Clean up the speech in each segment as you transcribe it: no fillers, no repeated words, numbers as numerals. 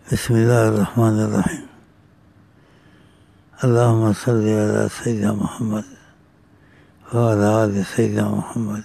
بسم اللہ الرحمن الرحیم اللہم صلی علی سیدنا محمد وعلی آل سیدنا محمد۔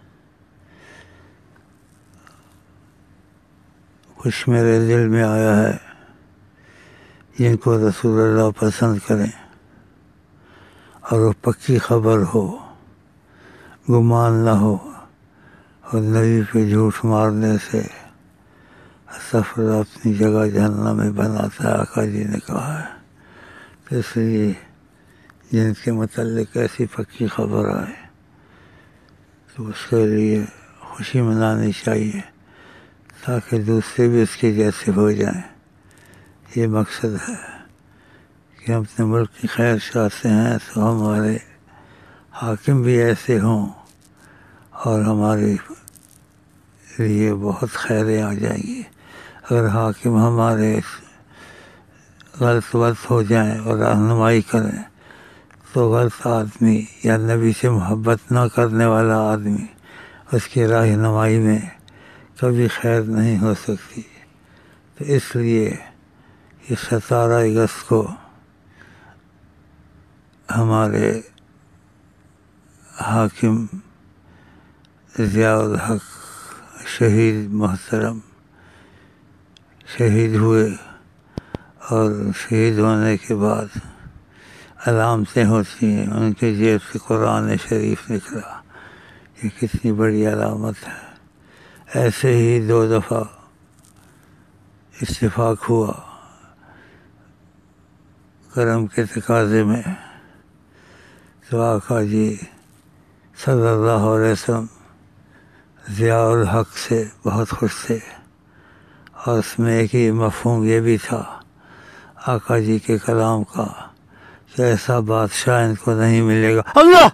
کچھ میرے دل میں آیا ہے جن کو رسول اللہ پسند کریں اور وہ پکی خبر ہو، گمان نہ ہو، اور نبی پہ جھوٹ مارنے سے سفر اپنی جگہ جہنم میں بناتا ہے، آقا جی نے کہا ہے۔ تو اس لیے جن کے متعلق ایسی پکی خبر آئے تو اس کے لیے خوشی منانی چاہیے تاکہ دوسرے بھی اس کے جیسے ہو جائیں۔ یہ مقصد ہے کہ ہم اپنے ملک کی خیر چاہتے ہیں تو ہمارے حاکم بھی ایسے ہوں اور ہمارے لیے بہت خیریں آ جائیں گی۔ اگر حاکم ہمارے غلط ہو جائیں اور رہنمائی کریں تو غلط آدمی یا نبی سے محبت نہ کرنے والا آدمی اس کی رہنمائی میں کبھی خیر نہیں ہو سکتی۔ تو اس لیے یہ 17 اگست کو ہمارے حاکم ضیاء الحق شہید محترم شہید ہوئے، اور شہید ہونے کے بعد علامتیں ہوتی ہیں، ان کے جیب سے قرآن شریف نکلا، یہ کتنی بڑی علامت ہے۔ ایسے ہی 2 دفعہ اتفاق ہوا کرم کے تقاضے میں، تو آقا جی صلی اللہ علیہ وسلم ضیاء الحق سے بہت خوش تھے، اور اس میں ایک ہی مفہوم یہ بھی تھا آقا جی کے کلام کا کہ ایسا بادشاہ ان کو نہیں ملے گا اللہ۔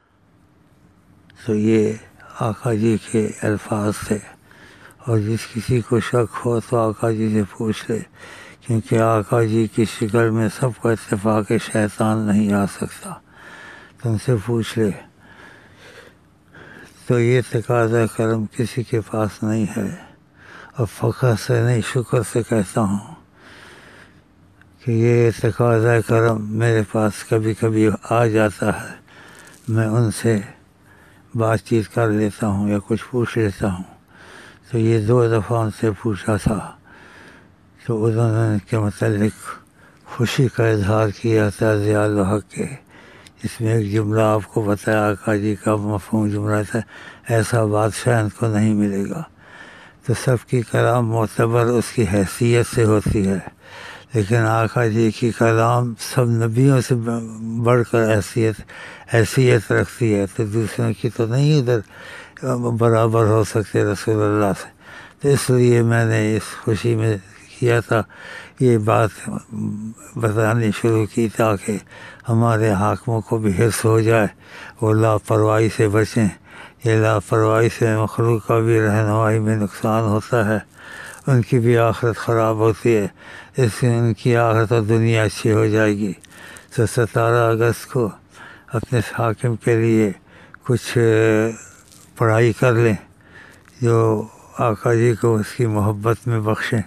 تو یہ آقا جی کے الفاظ تھے، اور جس کسی کو شک ہو تو آقا جی سے پوچھ لے، کیونکہ آقا جی کی شکل میں سب کو اتفاق شیطان نہیں آ سکتا، تو ان سے پوچھ لے۔ تو یہ تقاضا کرم کسی کے پاس نہیں ہے، اور فخر سے نہیں شکر سے کہتا ہوں کہ یہ تقاضا کرم میرے پاس کبھی کبھی آ جاتا ہے، میں ان سے بات چیت کر لیتا ہوں یا کچھ پوچھ لیتا ہوں۔ تو یہ 2 دفعہ ان سے پوچھا تھا، تو انہوں نے ان کے متعلق خوشی کا اظہار کیا تھا ضیاء الحق کے، اس میں ایک جملہ آپ کو بتایا آقا جی کا مفہوم جملہ تھا، ایسا بادشاہ ان کو نہیں ملے گا۔ تو سب کی کلام معتبر اس کی حیثیت سے ہوتی ہے، لیکن آقا جی کی کلام سب نبیوں سے بڑھ کر حیثیت رکھتی ہے، تو دوسروں کی تو نہیں ادھر برابر ہو سکتے رسول اللہ سے۔ تو اس لیے میں نے اس خوشی میں کیا تھا، یہ بات بتانی شروع کی تاکہ ہمارے حاکموں کو بھی حرص ہو جائے، وہ لاپرواہی سے بچیں۔ یہ لاپرواہی سے مخلوق کا بھی رہنمائی میں نقصان ہوتا ہے، ان کی بھی آخرت خراب ہوتی ہے، اس سے ان کی آخرت اور دنیا اچھی ہو جائے گی۔ تو 17 اگست کو اپنے حاکم کے لیے کچھ پڑھائی کر لیں جو آقا جی کو اس کی محبت میں بخشیں،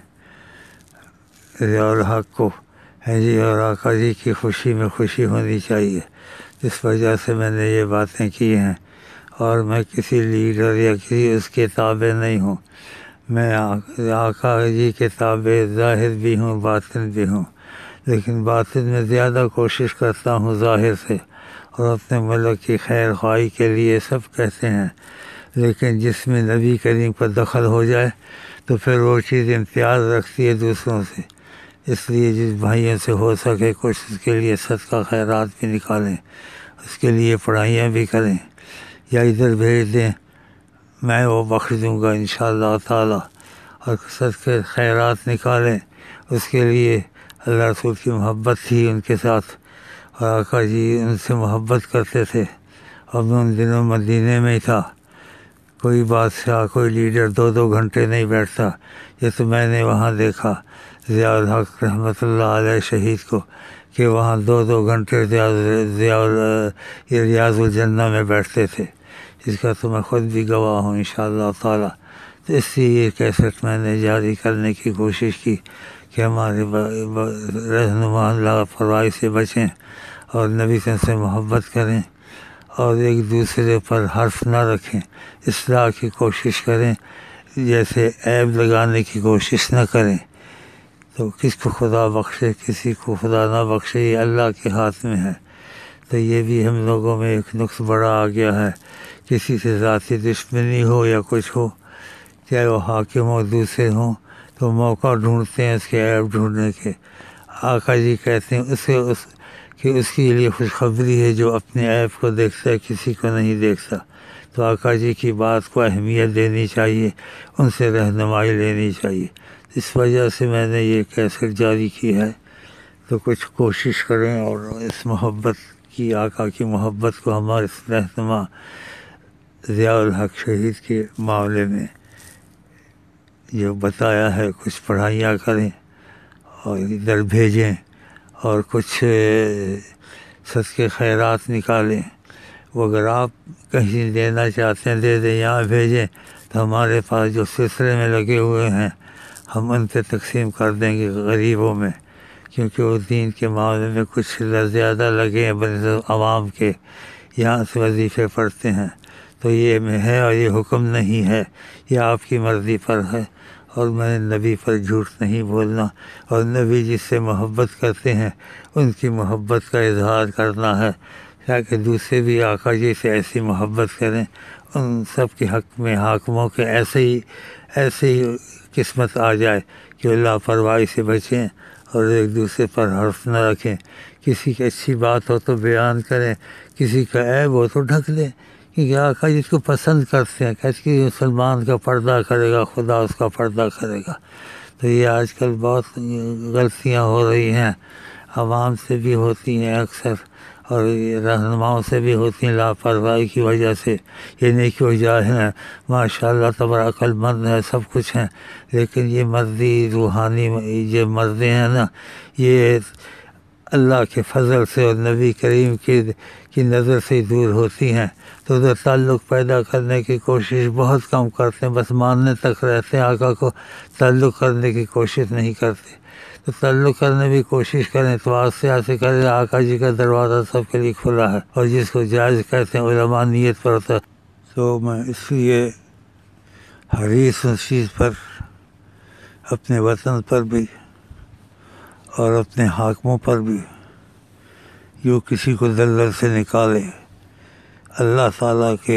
ضیاء الحق کو ہے جی، اور آقا جی کی خوشی میں خوشی ہونی چاہیے۔ اس وجہ سے میں نے یہ باتیں کی ہیں، اور میں کسی لیڈر یا کسی اس کے تابع نہیں ہوں، میں آقا جی کے تابع ظاہر بھی ہوں باطن بھی ہوں، لیکن باطن میں زیادہ کوشش کرتا ہوں ظاہر سے، اور اپنے ملک کی خیر خواہی کے لیے سب کہتے ہیں، لیکن جس میں نبی کریم کا دخل ہو جائے تو پھر وہ چیز امتیاز رکھتی ہے دوسروں سے۔ اس لیے جس بھائیوں سے ہو سکے کچھ اس کے لیے صدقہ خیرات بھی نکالیں، اس کے لیے پڑھائیاں بھی کریں، یا ادھر بھیج دیں، میں وہ بخش دوں گا انشاءاللہ تعالی، اور صدقہ خیرات نکالیں۔ اس کے لیے اللہ رسول کی محبت تھی ان کے ساتھ، اور آقا جی ان سے محبت کرتے تھے، اور میں ان دنوں مدینے میں ہی تھا۔ کوئی بادشاہ کوئی لیڈر 2 گھنٹے نہیں بیٹھتا، یہ تو میں نے وہاں دیکھا ضیاء الحق رحمۃ اللہ علیہ شہید کو، کہ وہاں 2 گھنٹے ریاض الجنہ میں بیٹھتے تھے، اس کا تو میں خود بھی گواہ ہوں انشاءاللہ تعالی۔ تو اس لیے یہ کیسٹ میں نے جاری کرنے کی کوشش کی کہ ہمارے رہنما لاپرواہی سے بچیں اور نبی صلی اللہ علیہ وسلم سے محبت کریں اور ایک دوسرے پر حرف نہ رکھیں، اصلاح کی کوشش کریں، جیسے عیب لگانے کی کوشش نہ کریں۔ تو کس کو خدا بخشے کسی کو خدا نہ بخشے، یہ اللہ کے ہاتھ میں ہے۔ تو یہ بھی ہم لوگوں میں ایک نقص بڑا آ گیا ہے، کسی سے ذاتی دشمنی ہو یا کچھ ہو، چاہے وہ حاکم ہو دوسرے ہوں، تو موقع ڈھونڈتے ہیں اس کے عیب ڈھونڈنے کے۔ آقا جی کہتے ہیں کہ اس کے لیے خوشخبری ہے جو اپنے عیب کو دیکھتا ہے، کسی کو نہیں دیکھتا۔ تو آقا جی کی بات کو اہمیت دینی چاہیے، ان سے رہنمائی لینی چاہیے۔ اس وجہ سے میں نے یہ کیسٹ جاری کی ہے۔ تو کچھ کوشش کریں اور اس محبت کی، آقا کی محبت کو ہمارے رہنما ضیاء الحق شہید کے معاملے میں جو بتایا ہے، کچھ پڑھائیاں کریں اور ادھر بھیجیں، اور کچھ صدقے خیرات نکالیں۔ وہ اگر آپ کہیں دینا چاہتے ہیں دے دیں، یہاں بھیجیں تو ہمارے پاس جو سلسلے میں لگے ہوئے ہیں ہم ان پہ تقسیم کر دیں گے غریبوں میں، کیونکہ وہ دین کے معاملے میں کچھ زیادہ لگے ہیں بنسبت عوام کے، یہاں سے وظیفے پڑھتے ہیں۔ تو یہ میں ہے اور یہ حکم نہیں ہے، یہ آپ کی مرضی پر ہے، اور میں نے نبی پر جھوٹ نہیں بولنا، اور نبی جس سے محبت کرتے ہیں ان کی محبت کا اظہار کرنا ہے، تاکہ دوسرے بھی آقا جی سے ایسی محبت کریں۔ ان سب کے حق میں حاکموں کے ایسے ہی قسمت آ جائے کہ وہ لاپرواہی سے بچیں اور ایک دوسرے پر حرف نہ رکھیں، کسی کی اچھی بات ہو تو بیان کریں، کسی کا عیب ہو تو ڈھک دیں، کیونکہ آقا جس کو پسند کرتے ہیں کہتے کہ مسلمان کا پردہ کرے گا خدا اس کا پردہ کرے گا۔ تو یہ آج کل بہت غلطیاں ہو رہی ہیں، عوام سے بھی ہوتی ہیں اکثر، اور رہنماؤں سے بھی ہوتی ہیں لاپرواہی کی وجہ سے۔ یہ نہیں کہ وہ جاہل ہیں، ماشاء اللہ تبارک عقل مند ہے، سب کچھ ہیں، لیکن یہ مردی روحانی یہ مردیں ہیں نا، یہ اللہ کے فضل سے اور نبی کریم کی نظر سے دور ہوتی ہیں، تو ادھر تعلق پیدا کرنے کی کوشش بہت کم کرتے ہیں، بس ماننے تک رہتے ہیں، آقا کو تعلق کرنے کی کوشش نہیں کرتے۔ تو تعلق کرنے کی کوشش کریں تو آستے کریں، آقا جی کا دروازہ سب کے لیے کھلا ہے، اور جس کو جائز کہتے ہیں علماء نیت پر ہوتا ہے۔ تو میں اس لیے حریص اس چیز پر، اپنے وطن پر بھی اور اپنے حاکموں پر بھی، جو کسی کو دلدل سے نکالے، اللہ تعالیٰ کے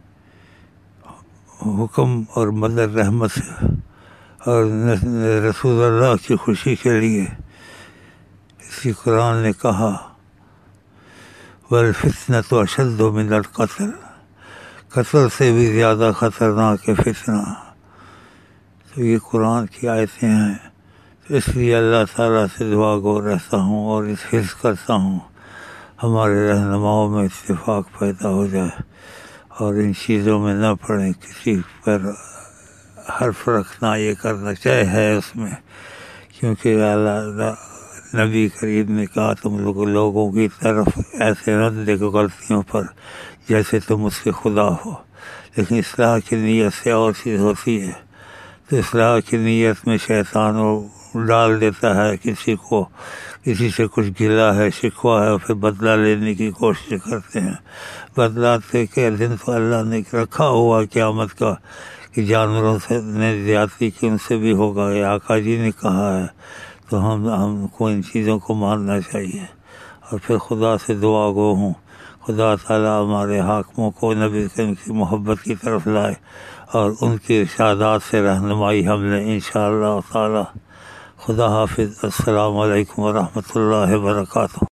حکم اور مدد رحمت سے اور رسول اللہ کی خوشی کے لیے، اسی قرآن نے کہا وَالْفِتْنَةُ أَشَدُّ مِنَ الْقَتْلِ، قتل سے بھی زیادہ خطرناک ہے فتنہ۔ تو یہ قرآن کی آیتیں ہیں، اس لیے اللہ تعالیٰ سے دعا گو رہتا ہوں اور اس حرص کرتا ہوں ہمارے رہنماؤں میں اتفاق پیدا ہو جائے، اور ان چیزوں میں نہ پڑیں، کسی پر حرف رکھنا یہ کرنا چاہے ہے اس میں، کیونکہ نبی کریم نے کہا تم لوگوں کی طرف ایسے نہ دیکھو غلطیوں پر جیسے تم اس کے خدا ہو، لیکن اصلاح کی نیت سے اور چیز ہوتی ہے۔ تو اصلاح کی نیت میں شیطان وہ ڈال دیتا ہے، کسی سے کچھ گلا ہے شکوہ ہے، پھر بدلہ لینے کی کوشش کرتے ہیں۔ بدلہ کے دن تو اللہ نے رکھا ہوا قیامت کا کہ جانوروں سے نے زیادتی کی ان سے بھی ہوگا، یہ آقا جی نے کہا ہے۔ تو ہم کو ان چیزوں کو ماننا چاہیے، اور پھر خدا سے دعا گو ہوں خدا تعالیٰ ہمارے حاکموں کو نبی کریم کی محبت کی طرف لائے اور ان کی ارشادات سے رہنمائی ہم لیں انشاءاللہ تعالیٰ۔ خدا حافظ، السلام علیکم ورحمۃ اللہ وبرکاتہ۔